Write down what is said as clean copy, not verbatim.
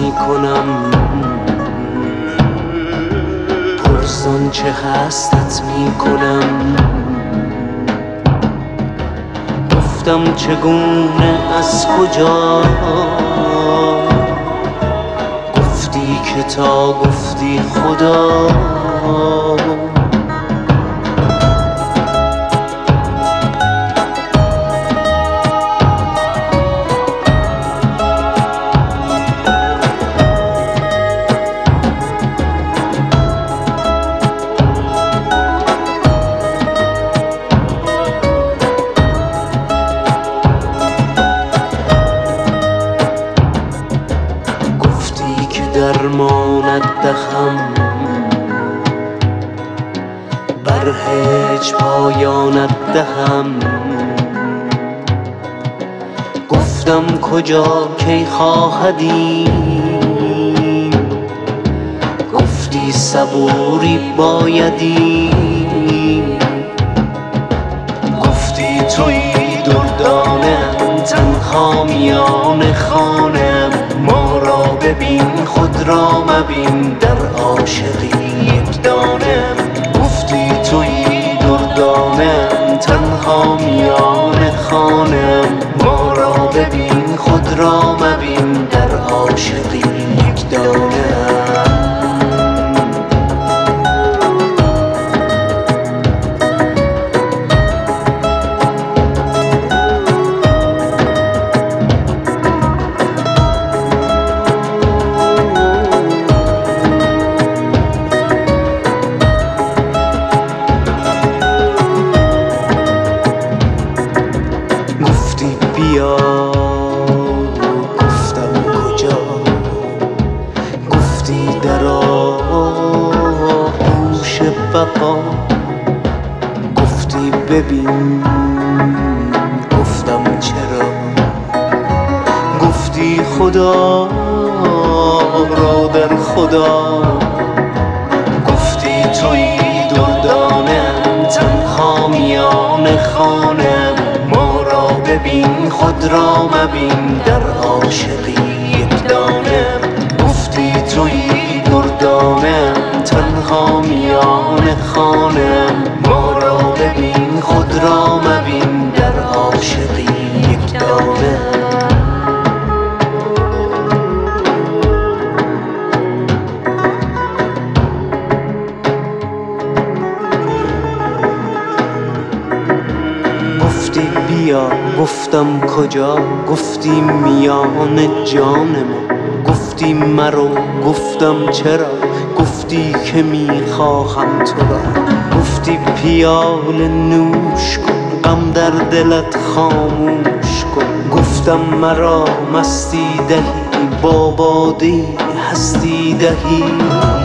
می کنم، پرسان چه هستت می کنم. گفتم چگونه از کجا، گفتی که تا گفتی خدا. درمانت دهم بر هیچ پایانت دهم. گفتم کجا کی خواهدی، گفتی صبوری بایدی. گفتی تویی دردانم تنها میان خانم، ما را ببین خود را مبین در عاشقی یک دانم. گفتی تویی دردانم تنها میان خانم، ما را ببین خود را مبین در عاشقی یک دانم. بیا گفتم کجا، گفتی در آغوش بقا. گفتی ببین گفتم چرا، گفتی خدا را در خدا. گفتی تویی دردانم تنها میان خانم، ما را ببین خود را مبین در عاشقی یک دانم. گفتی تویی دردانم تنها میان خانم، ما را ببین خود را مبین در عاشقی یک دانم. گفتی بیا گفتم کجا، گفتی میان جان ما. گفتی مرو گفتم چرا، گفتی که میخواهم تو را. گفتی پیاله نوش کن غم در دلت خاموش کن. گفتم مرا مستی دهی با باده هستی دهی.